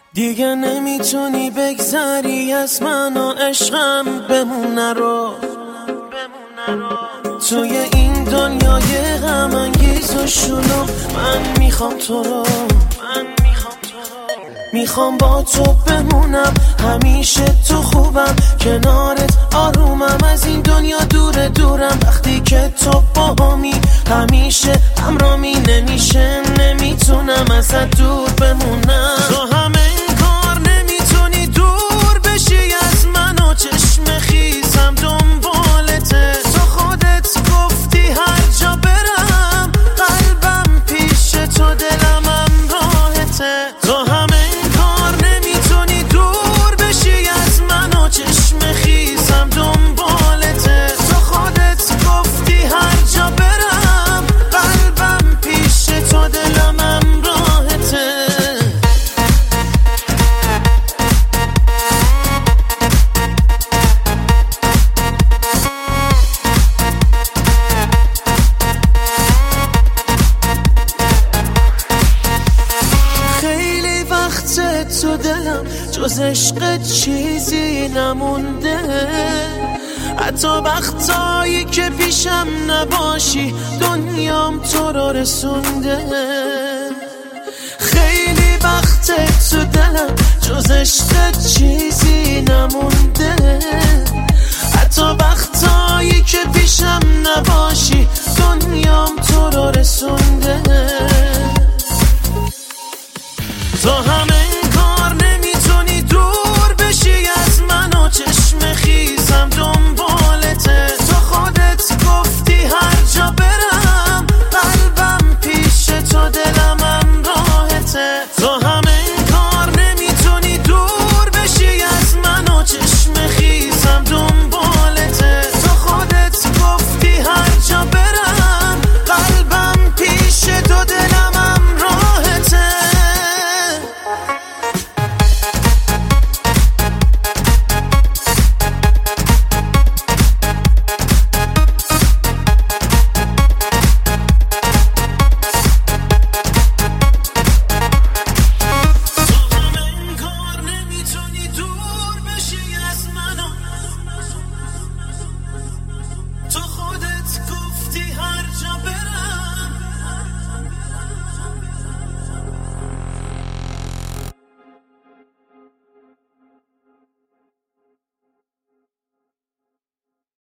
دیگه نمیتونی بگذری از من و عشقم بمونه رو توی این دنیای غم انگیز و شلوغ. من میخوام تو رو، میخوام با تو بمونم همیشه. تو خوبم کنارت آرومم، از این دنیا دور دورم. وقتی که تو باهمی همیشه همرامی، نمیشه نمیتونم ازت دور بمونم. تو همه این کار نمیتونی دور بشی از من و چشم خیزم دنبالته. تو خودت گفتی هر جا برم قلبم پیش تو، دلم هم راحته. تو همه این کار نمیتونی دور بشی از من و چشم خیزم دنبالته. تو خودت گفتی هر جا برم قلبم پیش تو، دلم هم راحته. خیلی وقت تو دلم جز عشق چیزی نمونده، حتی وقتایی که پیشم نباشی دنیام تو رو رسونده. خیلی وقت تو دلم جز عشق چیزی نمونده، حتی وقتایی که پیشم نباشی دنیام تو رو رسونده. تو همه